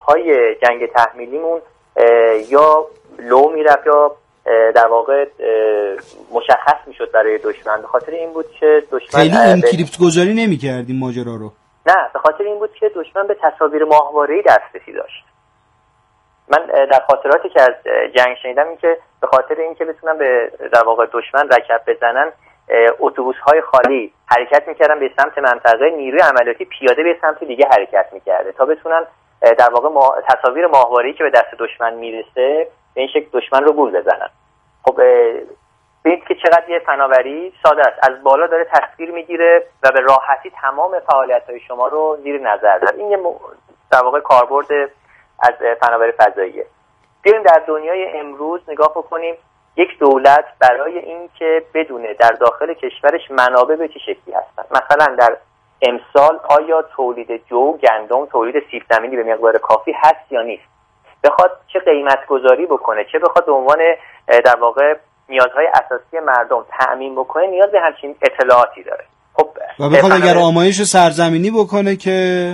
اتوبوس‌های جنگ تحمیلیمون یا لو میرفت یا در واقع مشخص میشد برای دشمن. به خاطر این بود که دشمن خیلی انکریپت گذاری نمی‌کردیم ماجرا رو. نه، به خاطر این بود که دشمن به تصاویر ماهواره‌ای دسترسی داشت. من در خاطراتی که از جنگ شنیدم این که به خاطر اینکه بتونن به در واقع دشمن رکب بزنن، اتوبوس‌های خالی حرکت می‌کردن به سمت منطقه، نیروی عملیاتی پیاده به سمت دیگه حرکت می‌کرده تا بتونن در واقع تصاویر ماهواره‌ای که به دست دشمن میرسه به این شکل دشمن رو گول بزنن. خب ببینید که چقدر یه فناوری ساده است، از بالا داره تصویر میگیره و به راحتی تمام فعالیت‌های شما رو زیر نظر داره. این یه در واقع کاربرد از فناوری فضاییه. بیایم در دنیای امروز نگاه بکنیم. یک دولت برای اینکه بدونه در داخل کشورش منابع به چه شکلی هستن، مثلا در امسال آیا تولید جو، گندم، تولید سیب زمینی به مقدار کافی هست یا نیست، بخواد چه قیمت گذاری بکنه، چه بخواد به عنوان در واقع نیازهای اساسی مردم تأمین بکنه، نیاز به همچین اطلاعاتی داره. خب و بخواد اگر آمایش سرزمینی بکنه که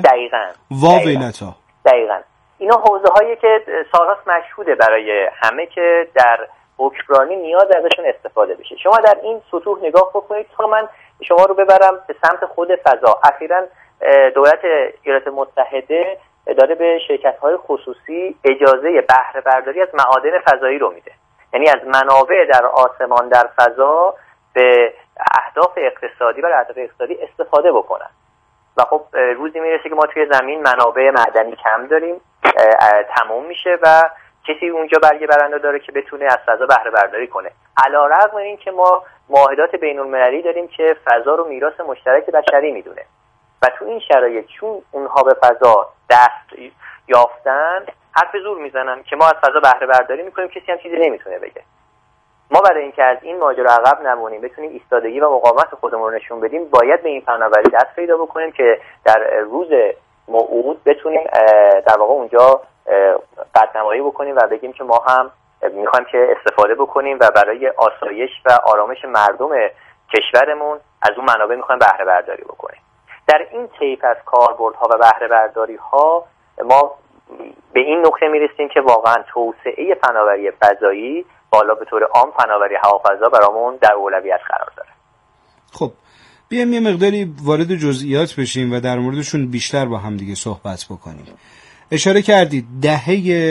دقیقاً اینا حوزه هایی که سالهاست مشهوده برای همه که در حکمرانی نیاز ازشون استفاده بشه. شما در این سطوح نگاه بکنید تا من شما رو ببرم به سمت خود فضا. اخیراً دولت ایالات متحده داره به شرکت‌های خصوصی اجازه بهره برداری از معادن فضایی رو میده، یعنی از منابع در آسمان در فضا به اهداف اقتصادی و اهداف اقتصادی استفاده بکنن. و خب روزی میرسه که ما توی زمین منابع معدنی کم داریم، تموم میشه و کسی اونجا برگه برنده داره که بتونه از فضا بهره برداری کنه. علیرغم این که ما معاهدات بین‌المللی داریم که فضا رو میراث مشترک بشری میدونه و تو این شرایط چون اونها به فضا دست یافتن حرف زور میزنن که ما از فضا بهره برداری میکنیم، کسی هم چیزی نمیتونه بگه. ما برای اینکه از این ماجرا عقب نمونیم، بتونیم ایستادگی و مقاومت خودمون رو نشون بدیم، باید به این فناوری دست پیدا بکنیم که در روز موعود بتونیم در واقع اونجا قدنمایی بکنیم و بگیم که ما هم میخوایم که استفاده بکنیم و برای آسایش و آرامش مردم کشورمون از اون منابع میخوایم بهره برداری بکنیم. در این طیف از کاربردها و بهره برداری ها ما به این نقطه میرسیم که واقعا توسعه فناوری فضایی بالا به طور عام فناوری هوافضا برامون در اولویت قرار داره. خب بیایم یه مقداری وارد جزئیات بشیم و در موردشون بیشتر با هم دیگه صحبت بکنیم. اشاره کردید دهه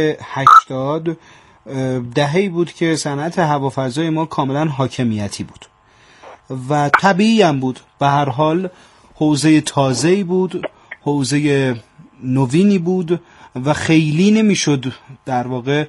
80 دهه‌ای بود که صنعت هوافضای ما کاملا حاکمیتی بود و طبیعی هم بود. به هر حال حوزه تازه‌ای بود، حوزه نوینی بود و خیلی نمیشد در واقع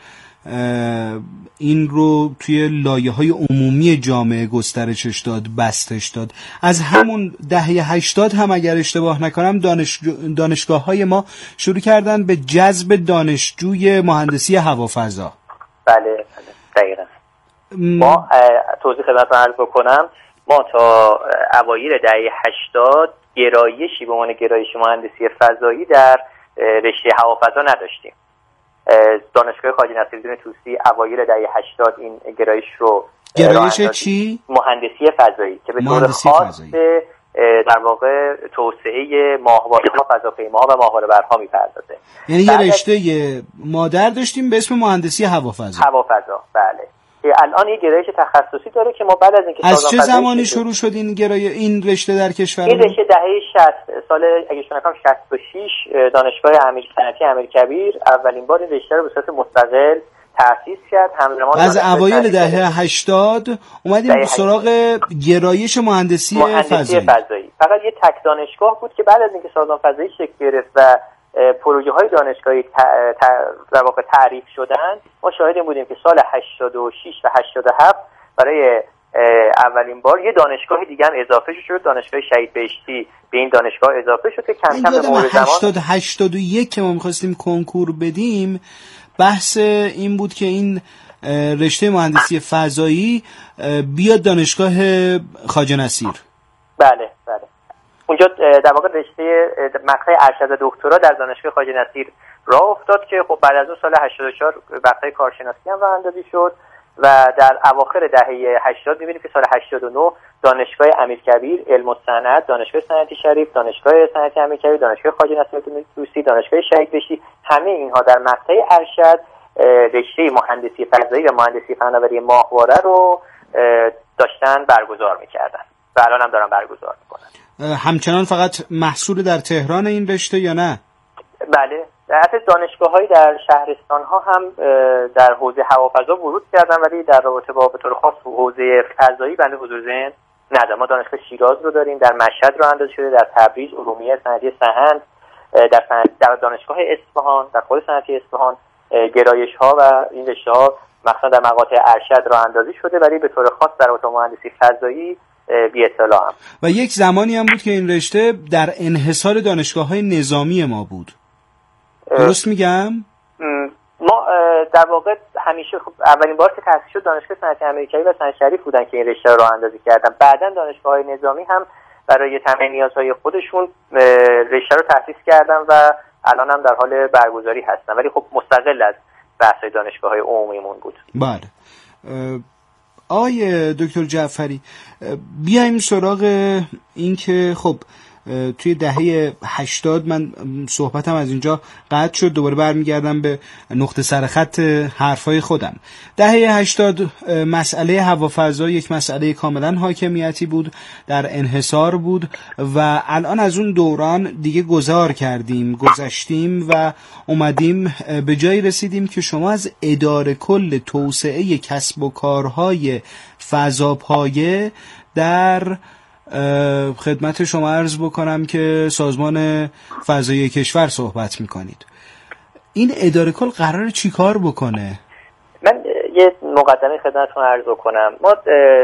این رو توی لایه‌های عمومی جامعه گسترشش داد، بستش داد. از همون دهه 80 هم اگر اشتباه نکنم دانشگاه‌های ما شروع کردن به جذب دانشجوی مهندسی هوافضا. بله دقیقاً. ما توضیح خدمتتون عرض بکنم، ما تا اوایل دهه 80 گرایشی به عنوان گرایش مهندسی فضایی در رشته هوافضا نداشتیم. دانشگاه خواجه نصیرالدین طوسی اوایل دهه 80 این گرایش رو گرایش چی؟ مهندسی فضایی که به طور خاص در واقع توسعه ماهواره‌ها، فضاپیماها و ماهواره‌برها می‌پردازه. یعنی یه رشته مادر داشتیم به اسم مهندسی هوافضا. بله. الان یه گرایش تخصصی داره که ما بعد از اینکه از چه زمانی شروع شد این رشته در کشور؟ این رشته دهه 60 سال اگه شما نکنم 66 دانشگاه صنعتی امیرکبیر اولین بار این رشته رو به صورت مستقل تأسیس کرد. همزمان از اوایل دهه 80 اومدیم سراغ گرایش مهندسی فضایی. فقط یه تک دانشگاه بود که بعد از اینکه سازمان فضایی شکل گرفت و پروژه های دانشگاهی در واقع تعریف شدن، ما شاهد این بودیم که سال 86 و 87 برای اولین بار یه دانشگاه دیگه هم اضافه شد، دانشگاه شهید بهشتی به این دانشگاه اضافه شد که کم کم به مرور زمان 81 که ما می‌خواستیم کنکور بدیم، بحث این بود که این رشته مهندسی فضایی بیاد دانشگاه خواجه نصیر. بله اونجا در واقع رشته مقطع ارشد دکترا در دانشگاه خواجه نصیر راه افتاد که خب بعد از اون سال 84 مقطع کارشناسی هم راه‌اندازی شد و در اواخر دهه 80 می‌بینیم که سال 89 دانشگاه امیرکبیر علم و صنعت، دانشگاه صنعتی شریف، دانشگاه صنعتی امیرکبیر، دانشگاه خواجه نصیرالدین طوسی، دانشگاه شهید بهشتی، همه اینها در مقطع ارشد رشته مهندسی فضایی و مهندسی فناوری ماهواره رو داشتن برگزار می‌کردن و الان هم دارن برگزار می‌کنن. همچنان فقط محصول در تهران این رشته یا نه؟ بله، در دانشگاه‌هایی در شهرستان‌ها هم در حوزه هوافضا ورود کردن، ولی در رابطه با به طور خاص حوزه فضایی بنده حضور ذهن ندارم. ما دانشگاه شیراز رو داریم، در مشهد راه اندازی شده، در تبریز علومیه صنعتی سحند، در دانشگاه اصفهان، در خود صنعتی اصفهان گرایش‌ها و این رشته‌ها مثلا در مقاطع ارشد راه اندازی شده، ولی به طور خاص در رابطه مهندسی فضایی بی اطلاعم. و یک زمانی هم بود که این رشته در انحصار دانشگاه‌های نظامی ما بود. درست میگم؟ ما در واقع همیشه خب اولین بار که تأسیس شد دانشگاه صنعتی امیرکبیر و صنعتی شریف بودن که این رشته رو راه اندازی کردن. بعداً دانشگاه‌های نظامی هم برای تامین نیازهای خودشون رشته رو تأسیس کردن و الان هم در حال برگزاری هستن، ولی خب مستقل از بحث دانشگاه‌های عمومیمون بود. بله. آقای دکتر جعفری، بیایم سراغ این که خب توی دهه 80 من صحبتم از اینجا قطع شد، دوباره برمیگردم به نقطه سرخط حرفای خودم. دهه 80 مسئله هوافضا یک مسئله کاملا حاکمیتی بود، در انحصار بود و الان از اون دوران دیگه گذشتیم و اومدیم به جایی رسیدیم که شما از اداره کل توسعه کسب و کارهای فضاپایه در خدمت شما عرض بکنم که سازمان فضایی کشور صحبت میکنید. این اداره کل قراره چی کار بکنه؟ من یه مقدمه خدمتتون عرض بکنم. ما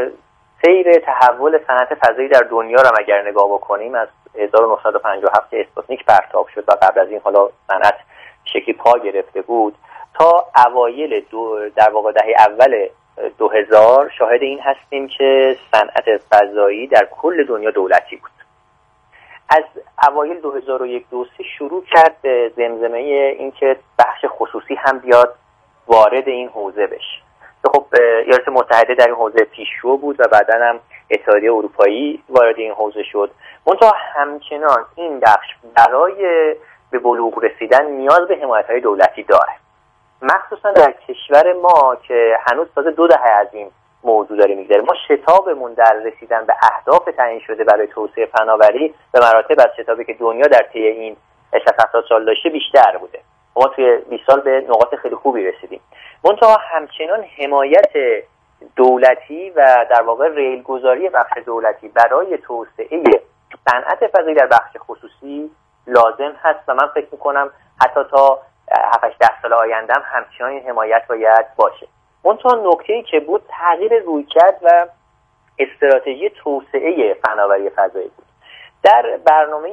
سیر تحول صنعت فضایی در دنیا رو اگر نگاه بکنیم، از 1957 که اسپوتنیک پرتاب شد و قبل از این حالا صنعت شکلی پا گرفته بود تا اوایل در واقع دهه اول 2000 شاهد این هستیم که صنعت فضایی در کل دنیا دولتی بود. از اوایل 2001-2003 شروع کرد به زمزمه این که بخش خصوصی هم بیاد وارد این حوزه بشه. خب ایالات متحده در این حوزه پیشرو بود و بعداً هم اتحادیه اروپایی وارد این حوزه شد. منتها همچنان این بخش برای به بلوغ رسیدن نیاز به حمایت‌های دولتی داره، مخصوصا در کشور ما که هنوز تازه 2 دهه از این موضوع داره میگذره. ما شتابمون در رسیدن به اهداف تعیین شده برای توسعه فناوری به مراتب از شتابی که دنیا در طی این 60 سال داشته بیشتر بوده. ما توی 20 سال به نقاط خیلی خوبی رسیدیم. منتها همچنان حمایت دولتی و در واقع ریلگذاری بخش دولتی برای توسعه صنعت فضایی در بخش خصوصی لازم هست و من فکر می‌کنم حتی تا 7-10 سال آینده هم همچنان این حمایت باید باشه. منتها نکته‌ای که بود تغییر رویکرد و استراتژی توسعه فناوری فضایی بود. در برنامه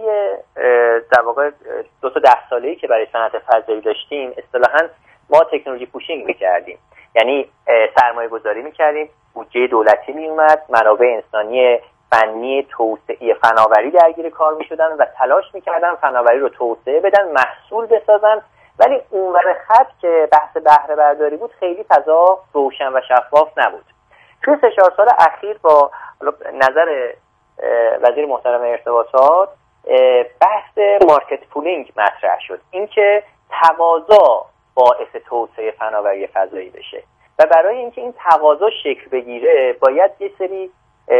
در واقع 2 تا 10 ساله‌ای که برای صنعت فضایی داشتیم اصطلاحاً ما تکنولوژی پوشینگ می‌کردیم، یعنی سرمایه‌گذاری می‌کردیم، بودجه دولتی میومد، منابع انسانی فنی توسعه فناوری درگیر کار می‌شدن و تلاش می‌کردن فناوری رو توسعه بدن، محصول بسازن، ولی اونور خط که بحث بهره برداری بود خیلی فضا روشن و شفاف نبود. توی 3-4 سال اخیر با نظر وزیر محترم ارتباطات بحث مارکت پولینگ مطرح شد، اینکه تقاضا باعث توسعه فناوری فضایی بشه و برای اینکه این تقاضا شکل بگیره باید یه سری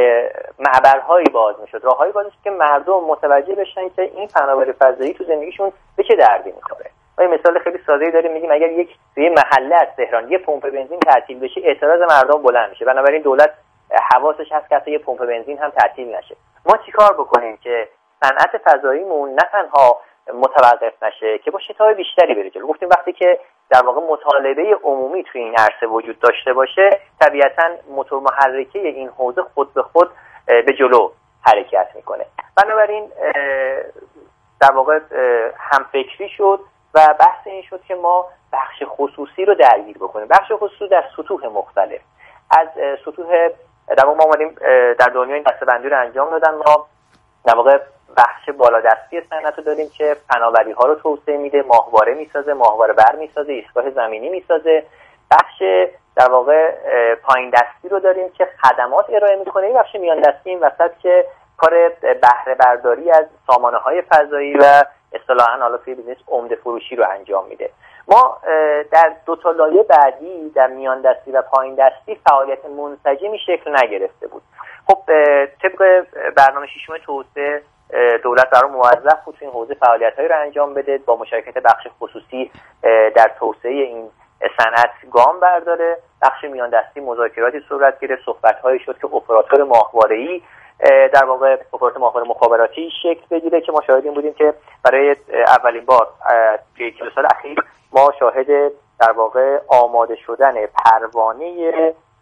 معبرهایی باز میشد، راههایی باز میشد که مردم متوجه بشن که این فناوری فضایی تو زندگیشون به چه دردی میخوره. ما یه مثال خیلی ساده‌ای داریم، میگیم اگر توی محله از تهران یه پمپ بنزین تعطیل بشه اعتراض مردم بلند میشه، بنابراین دولت حواسش هست که حتی یه پمپ بنزین هم تعطیل نشه. ما چیکار بکنیم که صنعت فضاییمون نه تنها متوقف نشه که با شتاب بیشتری بره جلو؟ گفتیم وقتی که در واقع مطالبه عمومی توی این عرصه وجود داشته باشه طبیعتاً موتور محرکه این حوزه خود به خود به جلو حرکت میکنه. بنابراین در واقع همفکری شد و بحث این شد که ما بخش خصوصی رو درگیر بکنیم. بخش خصوصی در سطوح مختلف، از سطوح در واقع ما اومدیم در دنیا این دسته‌بندی رو انجام دادن. ما در واقع بخش بالادستی صنعت رو داریم که فناوری ها رو توسعه میده، ماهواره میسازه، ماهواره بر میسازه، ایستگاه زمینی میسازه. بخش در واقع پایین دستی رو داریم که خدمات ارائه میکنه، این بخش میان دستی این وسط که کار بهره برداری از سامانه‌های فضایی و اصطلاحاً حالا توی بیزنس عمده فروشی رو انجام میده. ما در دو تا لایه بعدی در میان دستی و پایین دستی فعالیت منسجمی شکل نگرفته بود. خب طبق برنامه ششم توسعه دولت برای موظف بود این حوزه فعالیت‌هایی رو انجام بده، با مشارکت بخش خصوصی در توسعه این صنعت گام برداره. بخش میان دستی مذاکراتی صورت گرفت، صحبت‌هایی شد که اپراتور ماهواره‌ای در واقع اپراتور ماهواره مخابراتی شکل بگیره که ما شاهدیم بودیم که برای اولین بار توی یک سال اخیر ما شاهد در واقع آماده شدن پروانه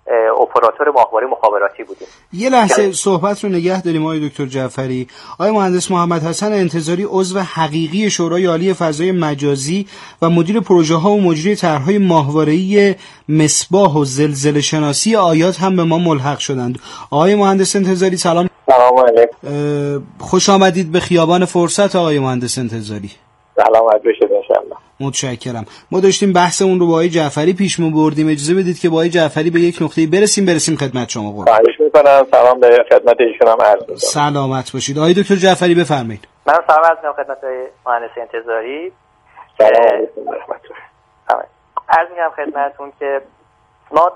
اپراتور ماهواره مخابراتی بودیم. یه لحظه صحبت رو نگه داریم آقای دکتر جعفری. آقای مهندس محمد حسن انتظاری عضو حقیقی شورای عالی فضای مجازی و مدیر پروژه ها و مجری طرح‌های ماهواره‌ای مصباح و زلزله شناسی آیات هم به ما ملحق شدند. آقای مهندس انتظاری سلام. سلام علیکم. خوش آمدید به خیابان فرصت آقای مهندس انتظاری. سلامت باشید انشالله. متشکرم. ما داشتیم بحثمون رو با آقای جعفری پیش می‌بردیم، اجازه بدید که با آقای جعفری به یک نقطه‌ای برسیم خدمت شما. خواهش می‌کنم. سلام به خدمت ایشون هم عرض می‌کنم. سلامت باشید. آقای دکتر جعفری بفرمایید. من سلام عرض می‌کنم خدمت مهندس انتظاری. سلام علیکم و رحمت الله. عرض می‌کنم خدمتتون که ما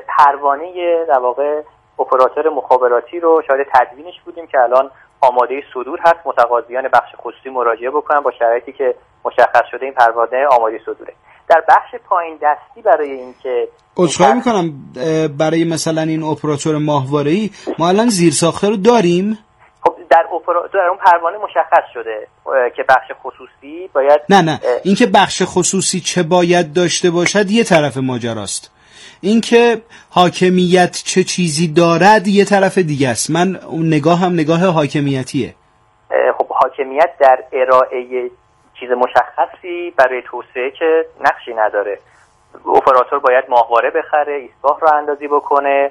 پروانه در واقع اپراتور مخابراتی رو شاهد تدوینش بودیم که الان آماده صدور هست. متقاضیان بخش خصوصی مراجعه بکنن با شرایطی که مشخص شده این پروانه آماده صدوره. در بخش پایین دستی برای اینکه عذرخواهی میکنم برای مثلا این اپراتور ماهواره‌ای ما الان زیرساخته رو داریم. خب در اون پروانه مشخص شده که بخش خصوصی باید نه اینکه بخش خصوصی چه باید داشته باشد یه طرف ماجراست، اینکه حاکمیت چه چیزی دارد یه طرف دیگه است. من اون نگاه حاکمیتیه. خب حاکمیت در ارائه چیز مشخصی برای توسعه که نقشی نداره. اپراتور باید ماهواره بخره، ایستگاه رو اندازی بکنه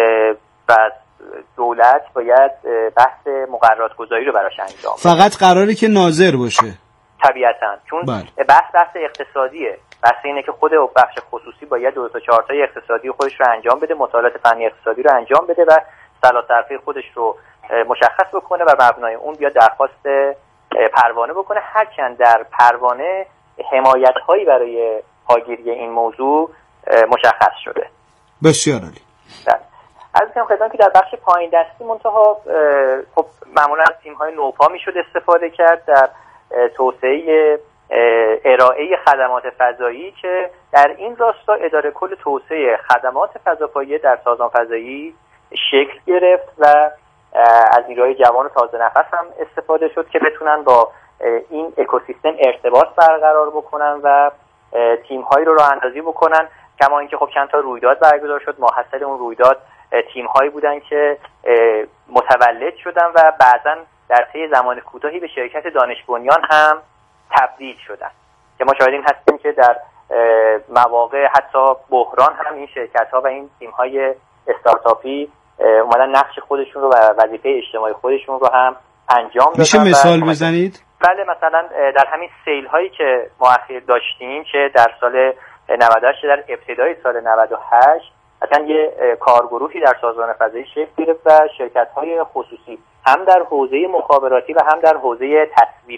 و دولت باید بحث مقررات گذاری رو براش انجام بده. فقط قراره که ناظر باشه طبیعتاً، چون بحث اقتصادیه. بحث اینه که خود بخش خصوصی باید 2 تا 4 تای اقتصادی خودش رو انجام بده، مطالعات فنی اقتصادی رو انجام بده و سلاطرفی خودش رو مشخص بکنه و مبنای اون بیاد درخواست پروانه بکنه. هرچند در پروانه حمایت‌هایی برای پاگیری این موضوع مشخص شده. بسیار عالی. از اینکه خدمت که در بخش پایین دستی منتها خب معمولا از تیم‌های نوپا میشد استفاده کرد در توسعه ارائه خدمات فضایی که در این راستا اداره کل توسعه خدمات فضاپایه در سازمان فضایی شکل گرفت و از نیروهای جوان و تازه نفس هم استفاده شد که بتونن با این اکوسیستم ارتباط برقرار بکنن و تیم‌هایی رو راه اندازی بکنن. کما اینکه خب چند تا رویداد برگزار شد، ماحصل اون رویداد تیم‌هایی بودن که متولد شدن و بعضاً در طی زمان کوتاهی به شرکت دانش بنیان هم تبدیل شدن که ما شاهدیم هستیم که در مواقع حتی بحران هم این شرکت‌ها و این تیم‌های استارتاپی اومدن نقش خودشون رو و وظیفه اجتماعی خودشون رو هم انجام دادن. میشه مثال بزنید؟ بله، مثلا در همین سیل‌هایی که ما اخیر داشتیم چه در سال 98 در ابتدای سال 98 اصلا یه کارگروهی در سازمان فضایی شکل گرفت و شرکت‌های خصوصی هم در حوزه مخابراتی و هم در حوزه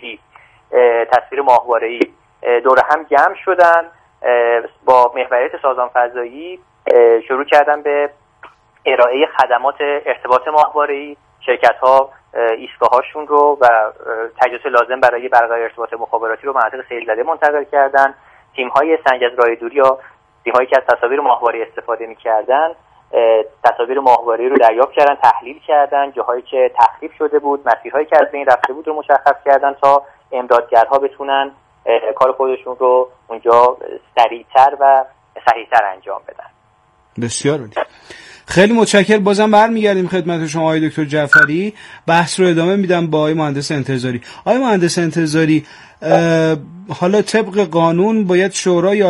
تصویر ماهواره‌ای دور هم جمع شدن، با محوریت سازمان فضایی شروع کردن به ارائه خدمات ارتباط ماهواره‌ای. شرکت‌ها ایستگاه‌هاشون رو و تجهیزات لازم برای برقراری ارتباط مخابراتی رو مناطق سیل‌زده منتقل کردن. تیم‌های سنج از راه دوری یا تیم‌هایی که از تصاویر ماهواره‌ای استفاده می‌کردن تصاویر ماهواره‌ای رو دریافت کردن، تحلیل کردن، جاهایی که تخریب شده بود، مسیرهایی که از بین رفته بود رو مشخص کردن تا امدادگرها بتونن کار خودشون رو اونجا سریعتر و صحیح‌تر انجام بدن. بسیار عالی. خیلی متشکرم. بازم برمیگردیم خدمت شما آقای دکتر جعفری. بحث رو ادامه میدم با آقای مهندس انتظاری. آقای مهندس انتظاری، حالا طبق قانون باید شورای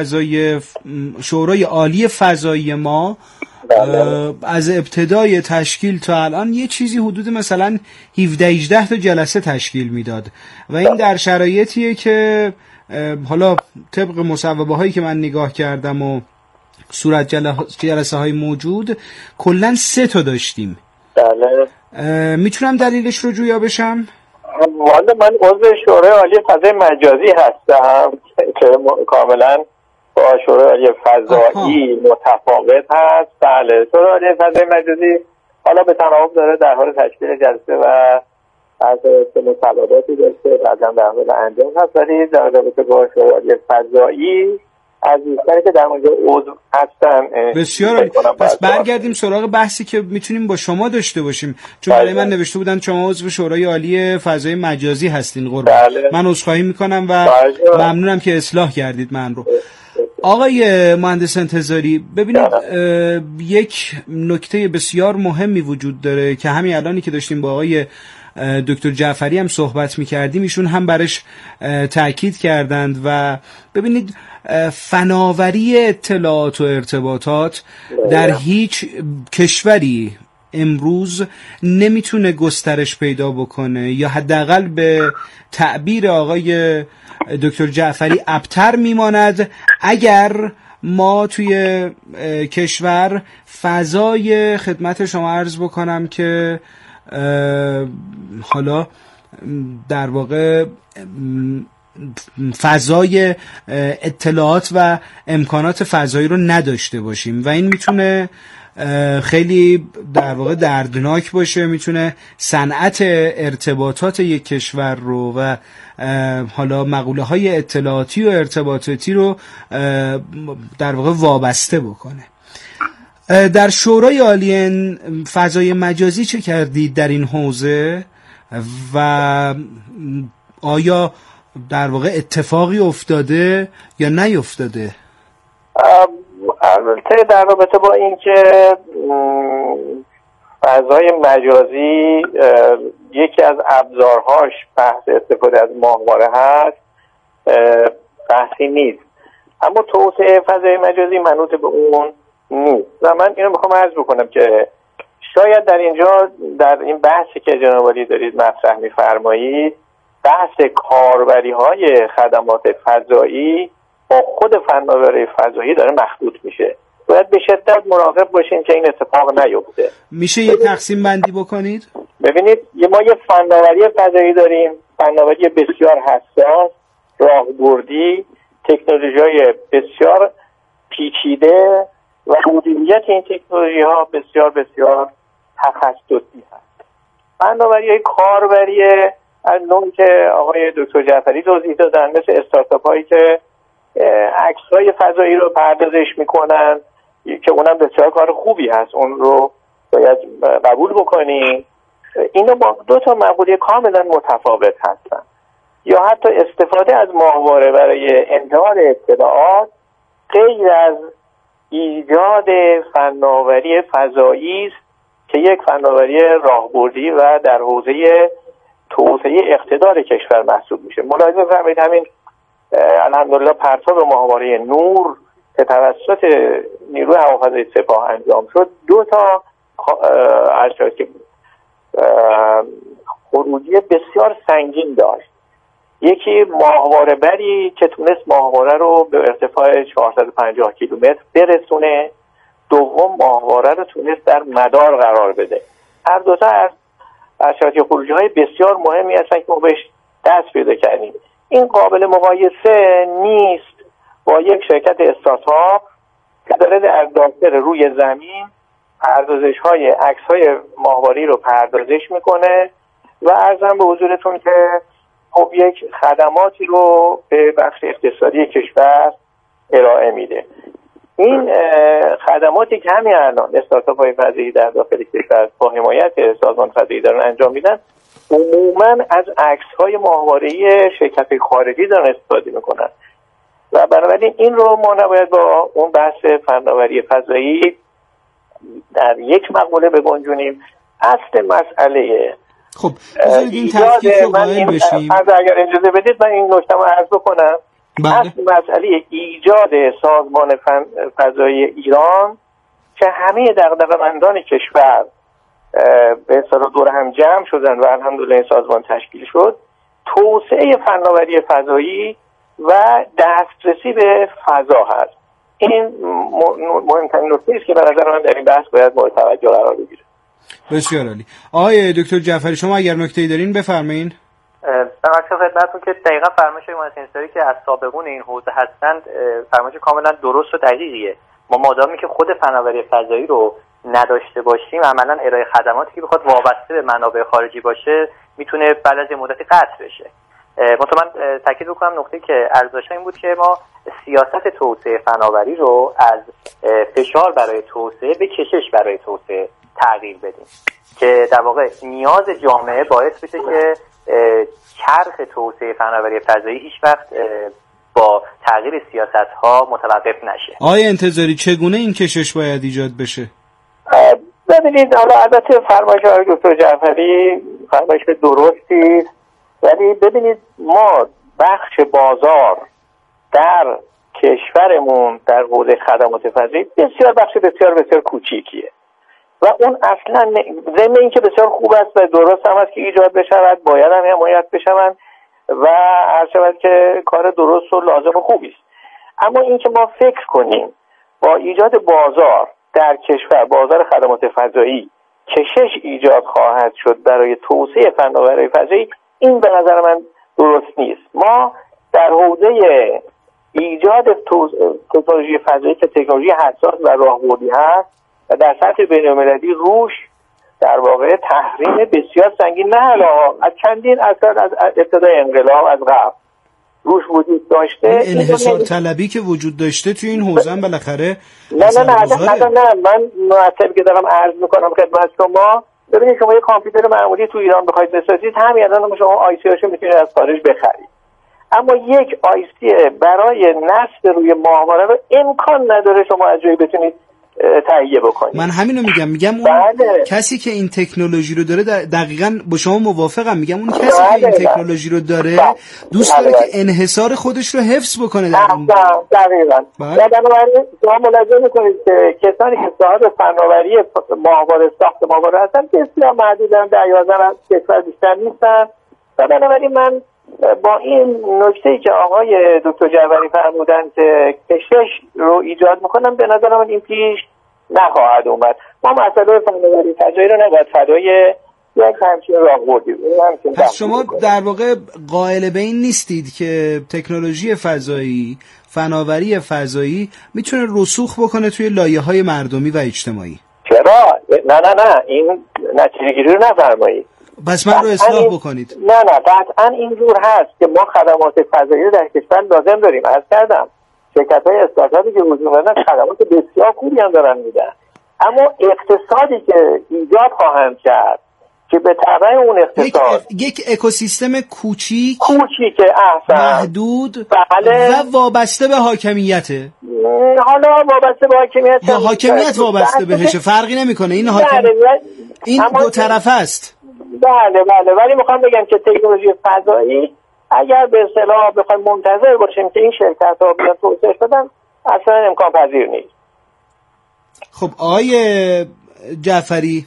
عالی فضایی ما از ابتدای تشکیل تا الان یه چیزی حدود مثلا 17-18 تا جلسه تشکیل میداد و این در شرایطیه که حالا طبق مصوبه هایی که من نگاه کردم و صورت جلسه های موجود کلن 3 تا داشتیم. بله. میتونم دلیلش رو جویا بشم؟ والا من عضو شورای عالی فضای مجازی هستم که کاملا با شورای عالی فضایی متفاوت هست. بله، شورای عالی فضای مجازی حالا به تناوب داره در حال تشکیل جلسه و از مطالباتی داشته بعدم در حال انجام هست، ولی در رابطه با شورای عالی فضایی از دوستانی که در اونجا عضو هستن. بسیار. پس برگردیم سراغ بحثی که میتونیم با شما داشته باشیم، چون برای من نوشته بودن شما عضو شورای عالی فضای مجازی هستین. قربان. من عذرخواهی میکنم و ممنونم که اصلاح کردید من رو. آقای مهندس انتظاری، ببینید یک نکته بسیار مهمی وجود داره که همین الانی که داشتیم با آقای دکتر جعفری هم صحبت میکردیم، ایشون هم برش تاکید کردند و ببینید فناوری اطلاعات و ارتباطات در هیچ کشوری امروز نمیتونه گسترش پیدا بکنه، یا حداقل به تعبیر آقای دکتر جعفری ابتر میماند اگر ما توی کشور فضای خدمت شما عرض بکنم که حالا در واقع فضای اطلاعات و امکانات فضایی رو نداشته باشیم و این میتونه خیلی در واقع دردناک باشه، میتونه صنعت ارتباطات یک کشور رو و حالا مقوله های اطلاعاتی و ارتباطاتی رو در واقع وابسته بکنه. در شورای عالی فضای مجازی چه کردید در این حوزه و آیا در واقع اتفاقی افتاده یا نیفتاده؟ البته در رابطه با این که فضای مجازی یکی از ابزارهاش بحث استفاده از ماهواره هست، بحثی نیست، اما توسعه فضای مجازی منوط به اون نیست و من اینو میخوام عرض بکنم که شاید در اینجا در این بحثی که جناب عالی دارید مطرح میفرمایید بحث کاربری های خدمات فضایی با خود فناوری فضایی داره مخلوط میشه. باید به شدت مراقب باشین که این اتفاق نیفته. میشه یه تقسیم بندی بکنید؟ ببینید ما یه فناوری فضایی داریم، فناوری بسیار حساس، راهبردی، تکنولوژی‌های بسیار پیچیده و مدیریت این تکنولوژی‌ها بسیار بسیار تخصصی هست. فناوری‌های کاربری از نوعی که آقای دکتر جعفری توضیح دادن، مثل استارتاپ هایی که عکس‌های فضایی رو پردازش میکنن که اونم بسیار کار خوبی هست، اون رو باید قبول بکنیم. اینا با 2 تا مقوله کاملا متفاوت هستن. یا حتی استفاده از ماهواره برای انتقال اطلاعات غیر از ایجاد فناوری فضایی است که یک فناوری راهبردی و در حوزه توسعه اقتدار کشور محسوب میشه. ملاحظه فرمایید همین الحمدلله پرتاب ماهواره نور که توسط نیروی هوافضای سپاه انجام شد 2 تا خروجی بسیار سنگین داشت. یکی ماهواره بری که تونست ماهواره رو به ارتفاع 450 کیلومتر برسونه، دوم ماهواره رو تونست در مدار قرار بده. هر 2 تا از خروجی های بسیار مهمی هستن که ما بهش دست پیدا کردیم. این قابل مقایسه نیست با یک شرکت استارتاپ که داره در داخل روی زمین پردازش‌های عکس‌های ماهواره‌ای رو پردازش میکنه و عرضم به حضورتون که خب یک خدماتی رو به بخش اقتصادی کشور ارائه میده. این خدماتی که همین الان استارتاپ‌های فضایی در داخل کشور با حمایت سازمان فضایی دارن انجام میدن عموماً از عکس‌های ماهواره‌ای شرکت‌های خارجی دارن استفاده میکنن و بنابراین این رو ما نباید با اون بحث فناوری فضایی در یک مقوله بگنجونیم. اصل مسئله خب بذارید این تفکیک رو قائل بشیم. اگر اجازه بدید من این نکته رو عرض بکنم. اصل مسئله ایجاد سازمان فضایی ایران که همه دغدغه‌مندان کشور به اصطلاح دور هم جمع شدن و الحمدلله این سازمان تشکیل شد، توسعه فناوری فضایی و دسترسی به فضا هست. این مهمترین نکته است که به نظر من در این بحث باید مورد توجه قرار بگیره. بسیار عالی. آقای دکتر جعفری شما اگر نکته‌ای دارین بفرمایید. در خدمتتون که دقیقاً فرمایش مهندس انصاری که از سابقون این حوزه هستند فرمایش کاملا درست و دقیقیه. ما مادامی که خود فناوری فضایی رو نداشته باشیم عملاً ارائه خدماتی که بخواد وابسته به منابع خارجی باشه میتونه بعد از مدتی قطع بشه. من تاکید بکنم نکته که عرض داشتم این بود که ما سیاست توسعه فناوری رو از فشار برای توسعه به کشش برای توسعه تغییر بدیم که در واقع نیاز جامعه باعث بشه که چرخ توسعه فناوری فضایی هیچ وقت با تغییر سیاست‌ها متوقف نشه. آقای انتظاری چگونه این کشش باید ایجاد بشه؟ ببینید حالا البته فرمایش آقای دکتر جعفری فرمایش درستی، ولی ببینید ما بخش بازار در کشورمون در حوزه خدمات فضایی بسیار بخش بسیار کوچیکیه و اون اصلا ضمن اینکه بسیار خوب است و درست هم است که ایجاد بشود باید هم حمایت بشوند و هر شود که کار درست و لازم و خوبی است. اما اینکه ما فکر کنیم با ایجاد بازار در کشور، بازار خدمات فضایی، کشش ایجاد خواهد شد برای توسعه فناوری فضایی، این به نظر من درست نیست. ما در حوزه ایجاد تکنولوژی فضایی که تکنولوژی حساس و راهبردی هست و در سطح بین‌المللی روش در واقع تحریم بسیار سنگین نه حالا از چندین اثر از ابتدای انقلاب از قبل روش وجود داشته. انحصار طلبی که وجود داشته توی این حوزه هم بالاخره نه من مرتب که دارم عرض میکنم خدمت شما. ببینید شما یه کامپیوتر معمولی تو ایران بخواید بسازید همین الان شما آی سی هاشو میتونید از خارج بخرید، اما یک آی سی برای نصب روی ماهواره رو امکان نداره شما از جایی بتونید تهیه بکنید. من همینو میگم اون کسی که این تکنولوژی رو داره دقیقاً با شما موافقم. میگم اون کسی که این تکنولوژی رو داره دوست داره که انحصار خودش رو حفظ بکنه در اون. دقیقاً. بنابراین شما ملاحظه میکنید که کسانی که صاحب فناوری ماهواره ساخت ماهواره هستن بسیار محدودن، در 11 کشور بیشتر نیستن و بنابراین من با این نکته‌ای که آقای دکتر جعفری فرمودن که کشش رو ایجاد میکنن به نظر من این پیش نخواهد اومد. ما مسئله فناوری فضایی رو نباید فدای یک همچین راهبردی. پس شما در واقع قائل به این نیستید که تکنولوژی فضایی، فناوری فضایی میتونه رسوخ بکنه توی لایه‌های مردمی و اجتماعی؟ چرا؟ نه این نتیجه‌گیری رو نفرمایید. بس من رو اصلاح بکنید. نه قطعا اینجور هست که ما خدمات فضایی رو در کشور لازم داریم. عرض کردم شرکت‌های استارتاپی که وجود دارن خدمات بسیار خوبی هم دارن میدن، اما اقتصادی که ایجاد خواهند کرد که به تبع اون اقتصاد یک اکوسیستم کوچیک محدود بله. و وابسته به حاکمیته. حالا وابسته به حاکمیت یا حاکمیت وابسته بهش فرقی نمیکنه. این این دو طرفه است. بله ولی میخوام بگم که تکنولوژی فضایی اگر به اصطلاح بخوایم منتظر باشیم که این شرکت‌ها بیان توسعه بدن اصلا امکان پذیر نیست. خب آقای جعفری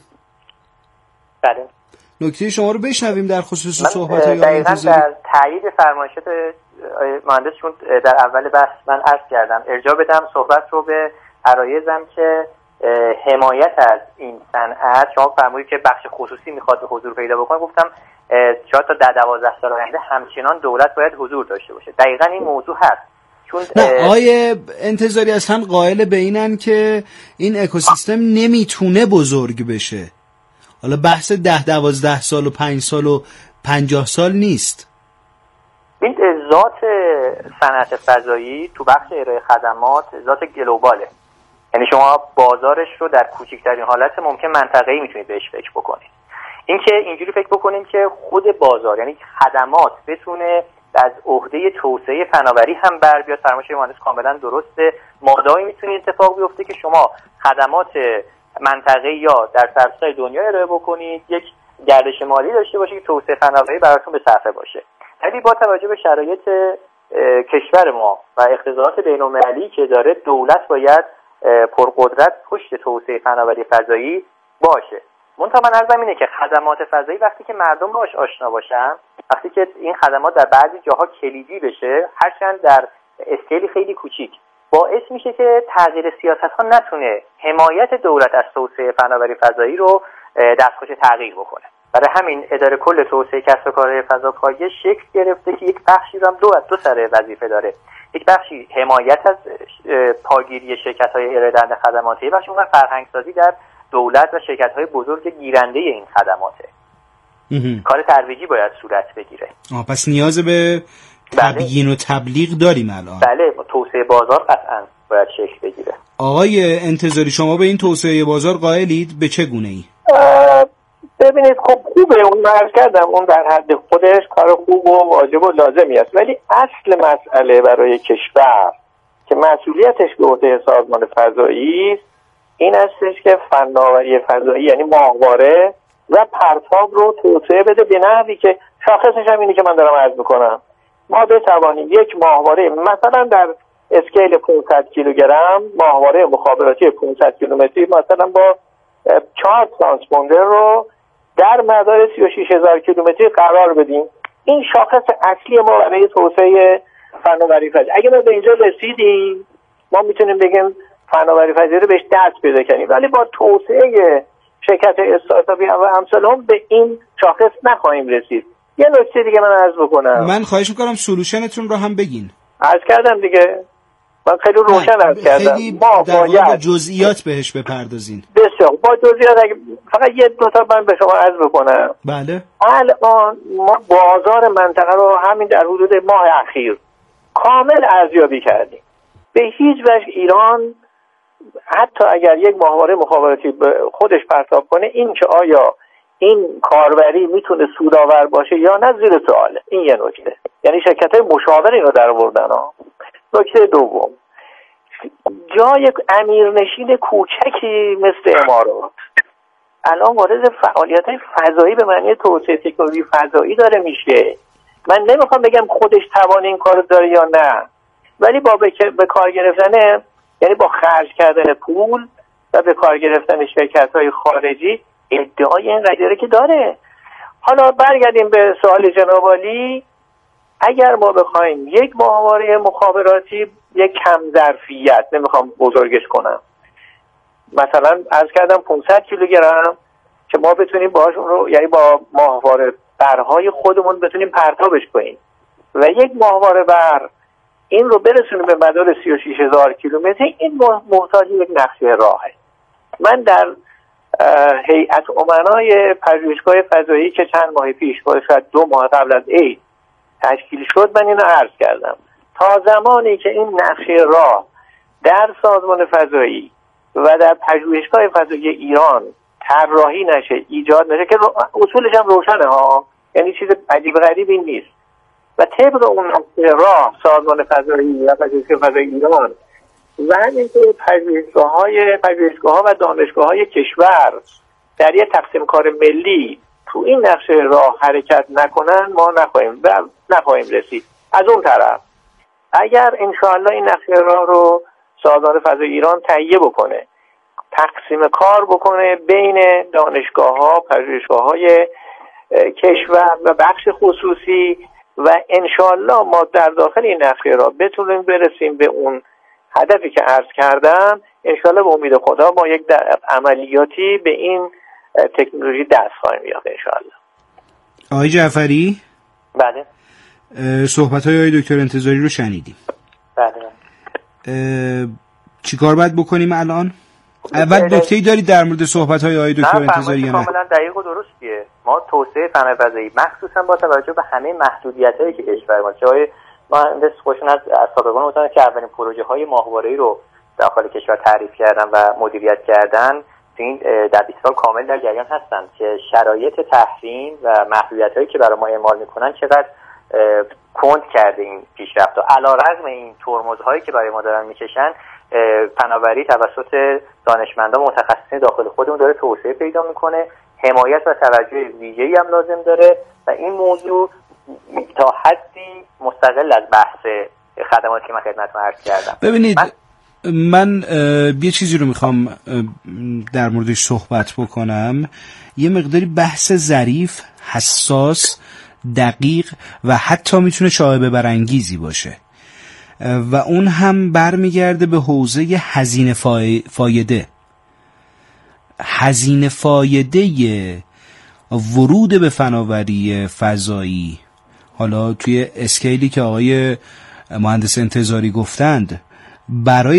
بله نکته شما رو بشنویم در خصوص صحبت‌های آقای انتظاری. در تایید فرمایشات مهندس چون در اول بحث من عرض کردم ارجاع بدم صحبت رو به عرایزم که حمایت از این صنعت. شما فرمودید که بخش خصوصی میخواد به حضور پیدا بکنه، گفتم شاید تا 10-12 سال آینده همچنان دولت باید حضور داشته باشه. دقیقاً این موضوع هست. چون آقای انتظاری اصلا قائل به اینن که این اکوسیستم نمیتونه بزرگ بشه. حالا بحث 10-12 سال و 5 سال و 50 سال نیست. این ذات صنعت فضایی تو بخش ارائه خدمات ذات گلوباله، یعنی شما بازارش رو در کوچکترین حالت ممکن منطقه‌ای میتونید بهش فکر بکنید. این که اینجوری فکر بکنید که خود بازار یعنی خدمات بتونه از عهده توسعه فناوری هم بر بیاد، فرمایش مهندس کاملا درسته. مادامی میتونه اتفاق بیفته که شما خدمات منطقه‌ای یا در سراسر دنیا ارائه بکنید، یک گردش مالی داشته باشید که توسعه فناوری براتون به صرفه باشه. ولی با توجه به شرایط کشور ما و اقتضاعات بین‌المللی که داره، دولت باید پرقدرت پشت توسعه فناوری فضایی باشه. منتها من عرضم اینه که خدمات فضایی وقتی که مردم باهاش آشنا باشن، وقتی که این خدمات در بعضی جاها کلیدی بشه، هرچند در اسکیل خیلی کوچیک باعث میشه که تغییر سیاست‌ها نتونه حمایت دولت از توسعه فناوری فضایی رو دستخوش تغییر بکنه. برای همین اداره کل توسعه کسب و کارهای فضاپایه شکل گرفته که یک بخشی رو هم دو سر وظیفه داره. یک بخشی حمایت از پایگیری شرکت‌های ارائه دهنده خدماتی، بخشی اون فرهنگسازی در دولت و شرکت‌های بزرگ گیرنده این خدماته. کار ترویجی باید صورت بگیره. پس نیاز به تبیین و تبلیغ داریم الان. بله، توسعه بازار قطعاً باید شکل بگیره. آقای انتظاری، شما به این توسعه بازار قائلید؟ به چه گونه‌ای؟ ببینید خب خوبه، اون مرز کردم، اون در حد خودش کار خوب و واجب و لازمی است، ولی اصل مسئله برای کشور که مسئولیتش به عهده سازمان فضایی است این استش که فناوری فضایی یعنی ماهواره و پرتاب رو توسعه بده به نحوی که شاخصش هم اینه که من دارم عرض میکنم. ما بتوانیم یک ماهواره مثلا در اسکیل 500 کیلوگرم ماهواره مخابراتی 500 کیلومتری مثلا با 4 ترانسپوندر رو در مدار 36,000 کیلومتری قرار بدیم. این شاخص اصلی ما برای توسعه فناوری فضایی. اگه ما به اینجا رسیدیم ما میتونیم بگیم فناوری فضایی رو بهش دست پیدا کنیم، ولی با توسعه شرکت استارتاپی و امثال هم به این شاخص نخواهیم رسید. یه نکته دیگه من عرض بکنم. من خواهش میکنم سولوشنتون رو هم بگین. عرض کردم دیگه، من خیلی روشن عرض کردم. ما باید جزئیات بهش بپردازین. بسیار با جزئیات فقط یه دو تا من به شما عرض بکنم. بله. الان ما بازار منطقه رو همین در حدود ماه اخیر کامل ارزیابی کردیم. به هیچ وجه ایران حتی اگر یک ماهواره مخابراتی به خودش پرتاب کنه این که آیا این کاربری میتونه سودآور باشه یا نه زیر سواله. این یه نکته، یعنی شرکت‌های مشاور اینو در آوردن ها. نکته دوم، جای امیرنشین کوچکی مثل امارات الان وارد فعالیت‌های فضایی به معنی توسعه تکنولوژی فضایی داره میشه. من نمیخوام بگم خودش توان این کارو داره یا نه، ولی با به کار گرفتن، یعنی با خرج کردن پول و به کار گرفتن شرکت‌های خارجی ادعای این قضیه که داره. حالا برگردیم به سوال جناب عالی. اگر ما بخوایم یک ماهواره مخابراتی یک کم ظرفیت، نمیخوام بزرگش کنم، مثلا عرض کردم 500 کیلوگرم که ما بتونیم باهاش اون رو، یعنی با ماهواره برهای خودمون بتونیم پرتابش کنیم و یک ماهواره بر این رو برسونیم به مدار 36,000 کیلومتری، این محتاج یک نقشه راهه. من در هیئت امنای پژوهشگاه فضایی که چند ماه پیش، شاید 2 ماه قبل از عید تشکیل شد، من اینو عرض کردم تا زمانی که این نقشه راه در سازمان فضایی و در پژوهشگاه فضایی ایران طراحی نشه، ایجاد نشه، که اصولش هم روشنه ها، یعنی چیز عجیب غریبی نیست، و طبق اون نقشه راه سازمان فضایی و پژوهشگاه فضایی ایران و همینطور پژوهشگاه‌ها و دانشگاه‌های کشور در یک تقسیم کار ملی تو این نقشه راه حرکت نکنن، ما نخواهیم رسید. از اون طرف اگر انشاءالله این نقشه راه رو سازمان فضای ایران تهیه بکنه، تقسیم کار بکنه بین دانشگاه‌ها، پژوهشگاه‌های کشور و بخش خصوصی، و انشاءالله ما در داخل این نقشه راه بتونیم برسیم به اون هدفی که عرض کردم، انشاءالله به امید خدا ما یک عملیاتی به این تکنولوژی دست خواهیم یافت انشاءالله. آقای جعفری؟ بله. صحبت‌های آقای دکتر انتظاری رو شنیدیم. بله. چی کار باید بکنیم الان؟ اول نکته‌ای دارید در مورد صحبت‌های آقای دکتر انتظاری؟ نه، کاملا دقیق و درستیه. ما توسعه فناوری فضایی مخصوصا با توجه به همه محدودیت‌هایی که کشور ما، جای مهندس خوشون از سابقان بودن که اولین پروژه‌های ماهواره‌ای رو داخل کشور تعریف کردن و مدیریت کردن، این در 20 سال کامل در جریان هستن که شرایط تحریم و محدودیت‌هایی که برای ما اعمال می‌کنن چقدر کند کرده این پیشرفت. و علیرغم این ترمزهایی که برای ما دارن میکشن، فناوری توسط دانشمندان متخصصین داخل خودمون داره توسعه پیدا میکنه، حمایت و توجه ویژه‌ای هم لازم داره و این موضوع تا حدی مستقل از بحث خدماتی که من خدمتتون عرض کردم. ببینید من یه چیزی رو میخوام در موردش صحبت بکنم، یه مقداری بحث ظریف، حساس، دقیق و حتی میتونه شایبه برانگیزی باشه. و اون هم برمیگرده به حوزه هزینه فایده. هزینه فایده ورود به فناوری فضایی، حالا توی اسکیلی که آقای مهندس انتظاری گفتند، برای